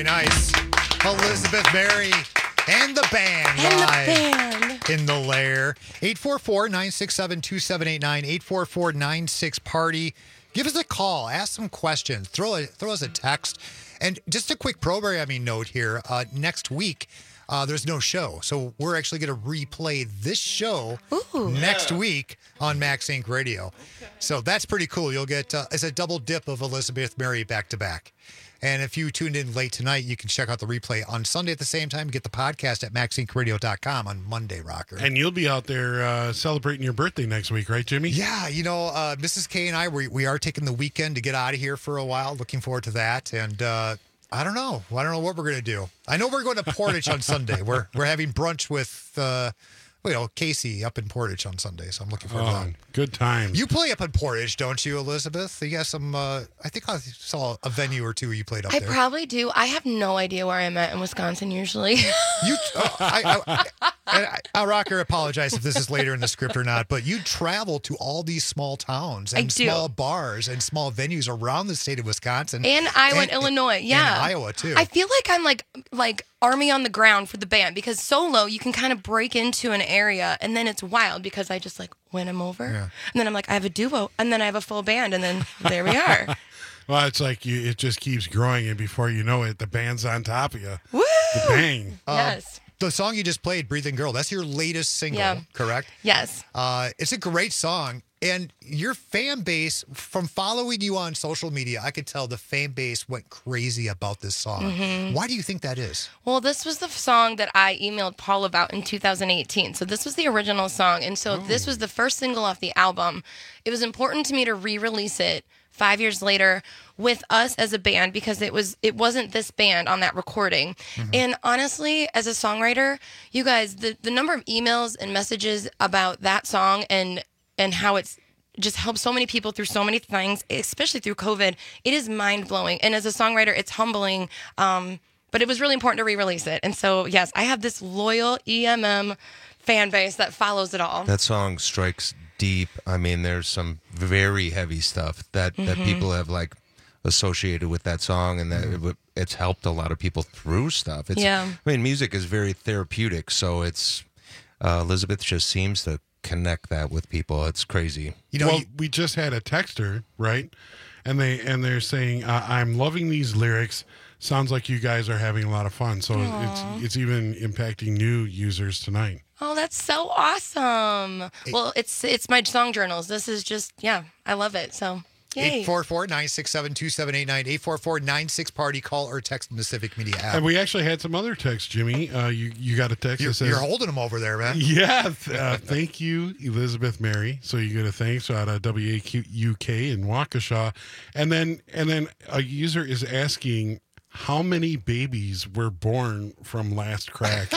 Very nice. Elizabeth Mary and the band And the live band. in the lair. eight four four, nine six seven, two seven eight nine, eight four four, nine six party. Give us a call. Ask some questions. Throw a, throw us a text. And just a quick programming note here. Uh, next week, uh, there's no show. So we're actually going to replay this show Ooh. next Yeah. week on Max Inc Radio. So that's pretty cool. You'll get, uh, it's a double dip of Elizabeth Mary back to back. And if you tuned in late tonight, you can check out the replay on Sunday at the same time. Get the podcast at max inc radio dot com on Monday, Rocker. And you'll be out there uh, celebrating your birthday next week, right, Jimmy? Yeah, you know, uh, Missus K and I, we, we are taking the weekend to get out of here for a while. Looking forward to that. And uh, I don't know. I don't know what we're going to do. I know we're going to Portage on Sunday. We're we're having brunch with, uh, you know, Casey up in Portage on Sunday. So I'm looking forward to Oh, that. good times. You play up in Portage, don't you, Elizabeth? You got some, uh, I think I saw a venue or two you played up I there. probably do. I have no idea where I'm at in Wisconsin usually. You, uh, I, I, and I, I, Rocker, apologize if this is later in the script or not, but you travel to all these small towns and I do. small bars and small venues around the state of Wisconsin And Iowa and, Illinois, yeah. and Iowa too. I feel like I'm like like army on the ground for the band because solo you can kind of break into an area and then it's wild because I just like win them over Yeah. and then I'm like I have a duo and then I have a full band and then there we are. Well, it's like you, it just keeps growing, and before you know it, the band's on top of you. Woo! The bang. Uh, Yes. The song you just played, Breathing Girl, that's your latest single, Yeah. correct? Yes. Uh, it's a great song. And your fan base, from following you on social media, I could tell the fan base went crazy about this song. Mhm. Why do you think that is? Well, this was the song that I emailed Paul about in two thousand eighteen. So this was the original song. And so this was the first single off the album. It was important to me to re-release it five years later with us as a band because it was it wasn't this band on that recording. And honestly, as a songwriter, you guys, the, the number of emails and messages about that song and and how it's just helped so many people through so many things, especially through COVID, it is mind-blowing. And as a songwriter, it's humbling. Um, but it was really important to re-release it. And so, yes, I have this loyal E M M fan base that follows it all. That song strikes deep. I mean, there's some very heavy stuff that, that Mhm. people have like associated with that song, and that it, it's helped a lot of people through stuff. It's, Yeah. I mean, music is very therapeutic, so it's uh, Elizabeth just seems to connect that with people. It's crazy. well, we just had a texter, right? And they and they're saying, uh, "I'm loving these lyrics. Sounds like you guys are having a lot of fun." So Aw. it's it's even impacting new users tonight. Oh, that's so awesome. Well, it's it's my song journals. This is just, yeah, I love it. So, yay. eight four four, nine six seven, two seven eight nine, eight four four, nine six party. Call or text in the Civic Media app. And we actually had some other texts, Jimmy. Uh, you you got a text You're, that says, you're holding them over there, man. Yeah, th- uh, thank you, Elizabeth Mary. So you get a thanks out of W A Q U K in Waukesha, and then and then a user is asking how many babies were born from Last Crack.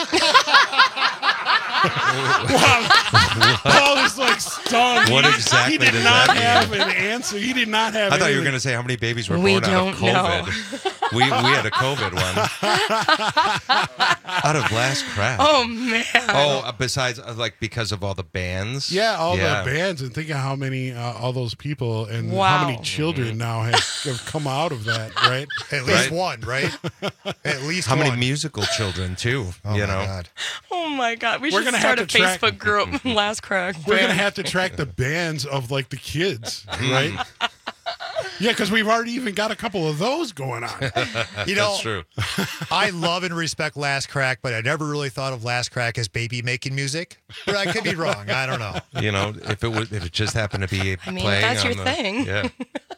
Wow. Paul is like stunned. What He- exactly He did does not that have mean? an answer. He did not have. I thought you were anything. going to say how many babies were We born out of don't know. COVID. we we had a COVID one out of Last Crack. Oh, man. Oh, uh, besides, uh, like because of all the bands. Yeah, all Yeah. the bands, and think of how many, uh, all those people, and how Wow. many children now have, have come out of that, right? At least Right. one, right? At least How one. many musical children too? Oh, you my know. God. Oh, my God. We We're should gonna start a have to track- Facebook group. Last Crack. We're gonna band. have to track the bands of like the kids, right? Yeah, because we've already even got a couple of those going on. You know, That's true. I love and respect Last Crack, but I never really thought of Last Crack as baby making music. But I could be wrong. I don't know. You know, if it was, if it just happened to be I mean, playing that's your on the- thing. Yeah.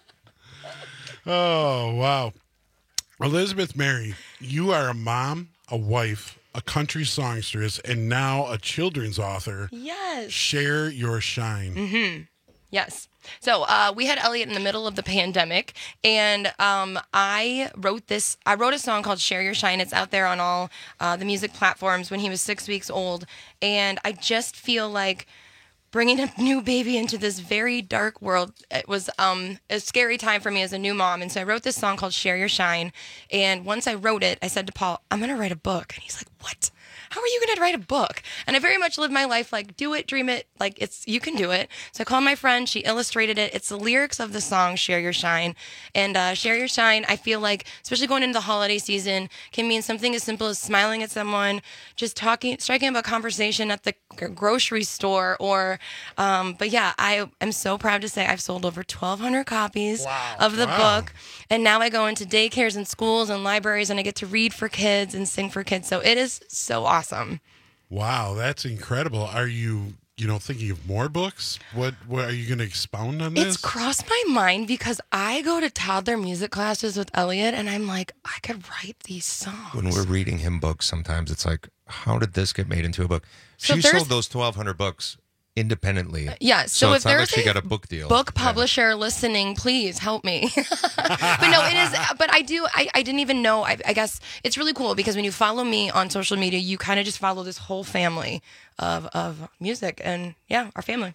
Oh wow, Elizabeth Mary, you are a mom, a wife, a country songstress, and now a children's author. Yes. Share your shine. Mm-hmm. Yes. So uh, we had Elliot in the middle of the pandemic, and um, I wrote this. I wrote a song called "Share Your Shine." It's out there on all uh, the music platforms. When he was six weeks old, and I just feel like bringing a new baby into this very dark world. It was um, a scary time for me as a new mom, and so I wrote this song called "Share Your Shine." And once I wrote it, I said to Paul, "I'm going to write a book," and he's like, "What?" how are you going to write a book? And I very much live my life like, do it, dream it, like it's you can do it. So I called my friend, she illustrated it. It's the lyrics of the song Share Your Shine. And uh, Share Your Shine, I feel like, especially going into the holiday season, can mean something as simple as smiling at someone, just talking, striking up a conversation at the grocery store, or, um, but yeah, I am so proud to say I've sold over twelve hundred copies Wow. of the Wow. book. And now I go into daycares and schools and libraries and I get to read for kids and sing for kids. So it is so awesome. Wow, that's incredible. Are you, you know, thinking of more books? What, what are you going to expound on this? It's crossed my mind because I go to toddler music classes with Elliot and I'm like, I could write these songs. When we're reading him books, sometimes it's like, how did this get made into a book? So She there's- sold those twelve hundred books independently. Yeah, so, it's if not like there's she a got a book deal. book publisher listening, please help me. But no, it is. But I do. I, I didn't even know. I, I guess it's really cool because when you follow me on social media, you kind of just follow this whole family of of music, and yeah, our family.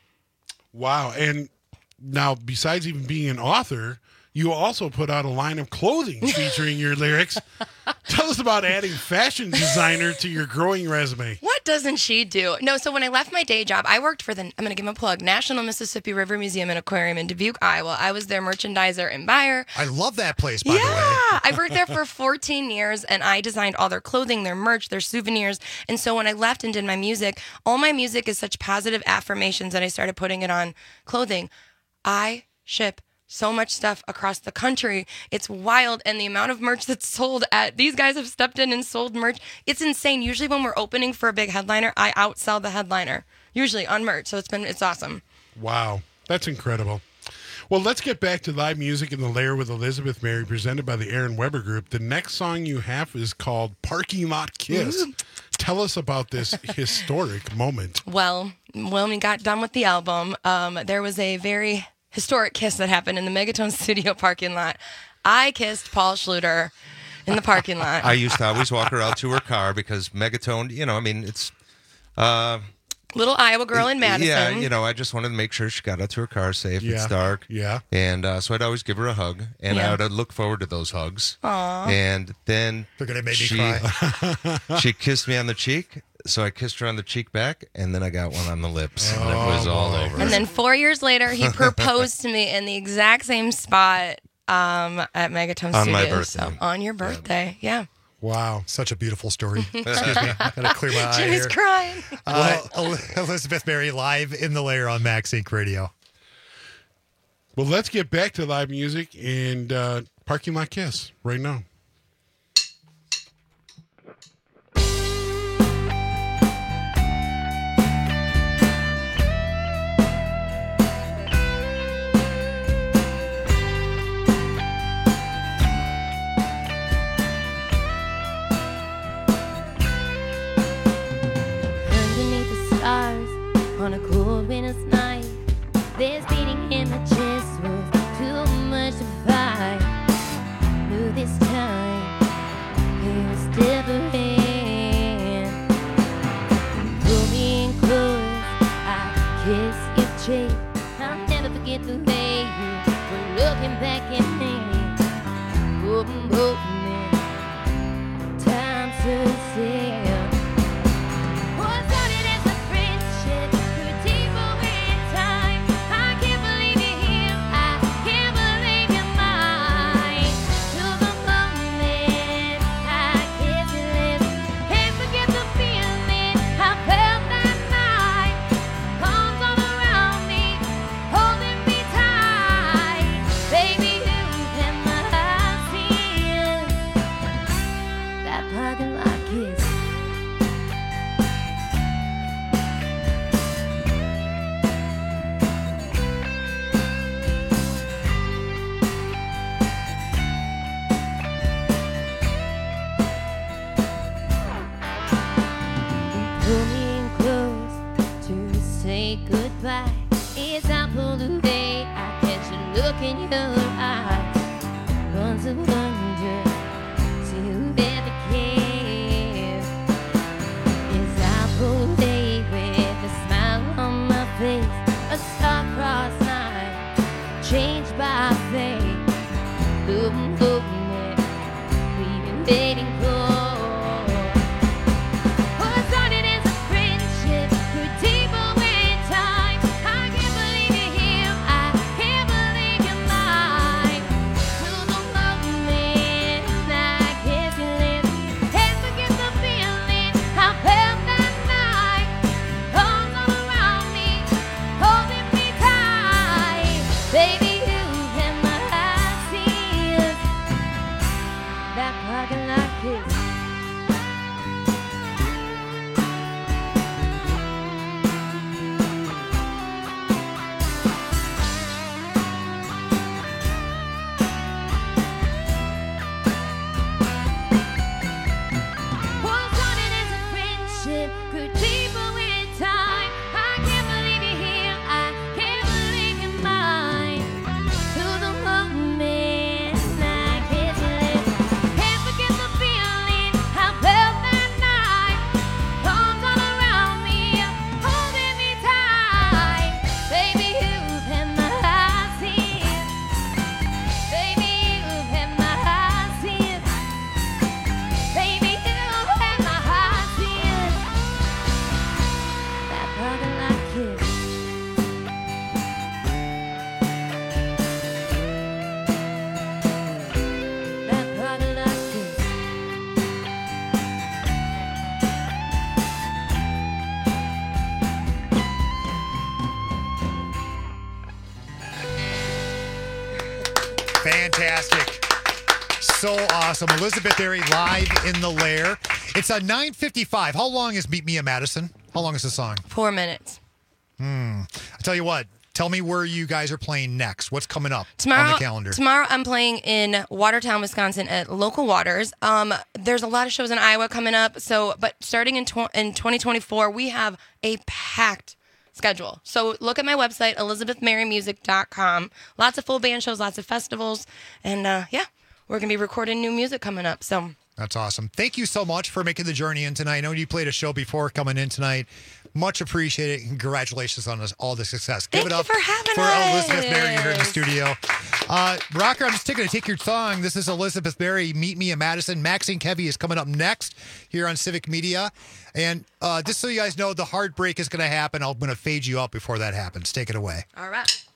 Wow. And now, besides even being an author, you also put out a line of clothing featuring your lyrics. Tell us about adding fashion designer to your growing resume. What doesn't she do? No, so when I left my day job, I worked for the, I'm going to give him a plug, National Mississippi River Museum and Aquarium in Dubuque, Iowa. I was their merchandiser and buyer. I love that place, by yeah, the way. I worked there for fourteen years and I designed all their clothing, their merch, their souvenirs. And so when I left and did my music, all my music is such positive affirmations that I started putting it on clothing. I ship so much stuff across the country. It's wild. And the amount of merch that's sold at, these guys have stepped in and sold merch. It's insane. Usually when we're opening for a big headliner, I outsell the headliner, usually on merch. So it's been, it's awesome. Wow, that's incredible. Well, let's get back to live music in the Lair with Elizabeth Mary, presented by the Aaron Weber Group. The next song you have is called Parking Lot Kiss. Ooh. Tell us about this historic moment. Well, when we got done with the album, um, there was a very historic kiss that happened in the Megatone studio parking lot. I kissed Paul Schluter in the parking lot. I used to always walk her out to her car because Megatone, you know, I mean, it's... Uh, Little Iowa girl in Madison. Yeah, you know, I just wanted to make sure she got out to her car safe. Yeah. It's dark. Yeah. And uh, so I'd always give her a hug, and Yeah. I would look forward to those hugs. Aw. And then They're gonna make me she, cry. she kissed me on the cheek, so I kissed her on the cheek back, and then I got one on the lips, and it was all boy. over. And then four years later, he proposed to me in the exact same spot um, at Megatone On my Studios. So, birthday. on your birthday, yeah. Wow. Such a beautiful story. Excuse me. I gotta clear my eye Jimmy's here. crying. Uh, El- Elizabeth Mary live in the Lair on Max Inc Radio. Well, let's get back to live music and uh, Parking Lot Kiss right now. Underneath the stars on a cold winter's night, there's beating in my chest was too much to fight. Knew this time it was different. Pull me in close, I kiss your cheek. I'll never forget the way you were looking back at me. Open, open, time to say. Parking lot kiss. Pull me in close to say goodbye. As I pull away, I catch a look in your eyes. Once a wonder to ever care. As I pull away with a smile on my face, a star-crossed night, changed by fate. Looking for me, we've been waiting for. fantastic. So awesome. Elizabeth Berry live in the lair. It's a nine fifty-five. How long is Meet Me at Madison? How long is the song? Four minutes. Hmm. I tell you what. Tell me where you guys are playing next. What's coming up Tomorrow, on the calendar? Tomorrow I'm playing in Watertown, Wisconsin at Local Waters. Um, there's a lot of shows in Iowa coming up. So, but starting in, tw- in twenty twenty-four, we have a packed schedule. So look at my website, elizabeth mary music dot com. Lots of full band shows, lots of festivals. And uh, yeah, we're going to be recording new music coming up. So that's awesome. Thank you so much for making the journey in tonight. I know you played a show before coming in tonight. Much appreciated. Congratulations on this, all the success. Give Thank it up you for having for us. Elizabeth Berry here in the studio. Uh, Rocker, I'm just taking to take your song. This is Elizabeth Berry, Meet Me at Madison. Maxine Kevy is coming up next here on Civic Media. And uh, just so you guys know, the heartbreak is going to happen. I'm going to fade you out before that happens. Take it away. all right.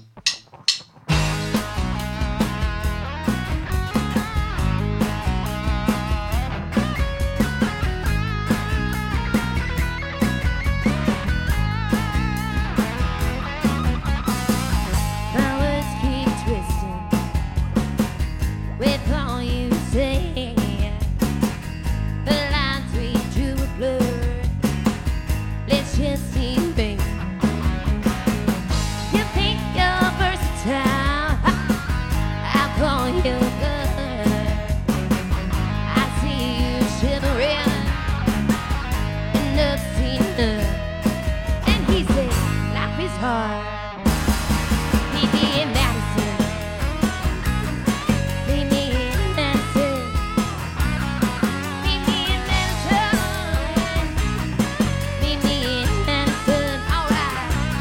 My words keep twisting with all you say. The lines we drew were blurred. Let's just see, baby. You think you're versatile? I'll call you good. I see you shivering in the scene. And he said, life is hard. Meet me in Madison. Meet me in Madison. Meet me in Madison. Meet me in Madison. All right.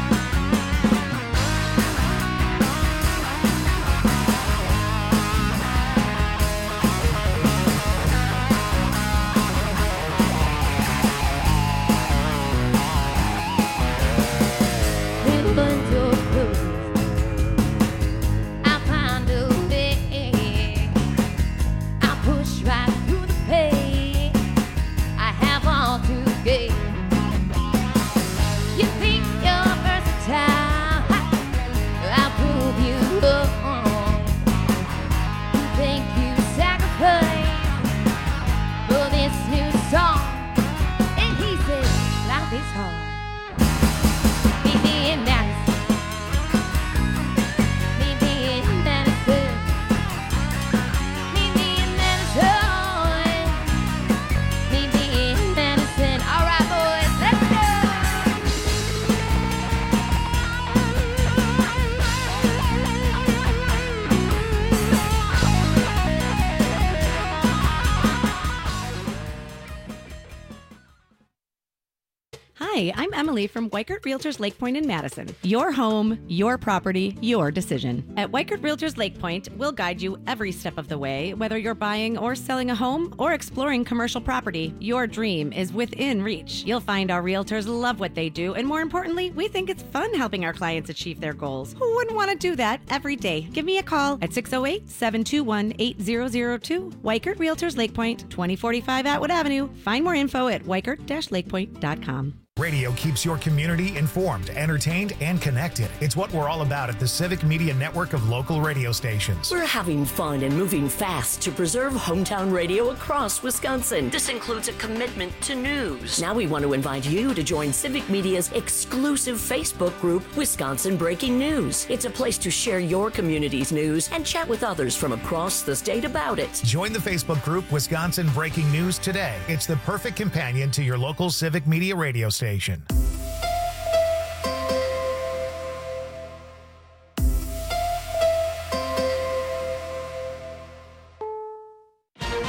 Ribbons or blues, I'll find a way. I'll push right through the pain. I have all to gain. You think you're versatile? I'll prove you wrong. You think you sacrifice for this new song? And he said, life is hard. Meet me in Madison. Meet me in Madison. Meet me in Madison. Meet me in Madison. All right, boys, let's Hi, I'm Emily from Weichert Realtors Lake Point in Madison. Your home, your property, your decision. At Weichert Realtors Lake Point, we'll guide you every step of the way. Whether you're buying or selling a home or exploring commercial property, your dream is within reach. You'll find our realtors love what they do, and more importantly, we think it's fun helping our clients achieve their goals. Who wouldn't want to do that every day? Give me a call at six oh eight, seven two one, eight zero zero two. Weichert Realtors Lake Point, twenty forty-five Atwood Avenue. Find more info at weichert dash lakepoint dot com. Radio keeps your community informed, entertained, and connected. It's what we're all about at the Civic Media Network of local radio stations. We're having fun and moving fast to preserve hometown radio across Wisconsin. This includes a commitment to news. Now we want to invite you to join Civic Media's exclusive Facebook group, Wisconsin Breaking News. It's a place to share your community's news and chat with others from across the state about it. Join the Facebook group Wisconsin Breaking News today. It's the perfect companion to your local Civic Media radio station.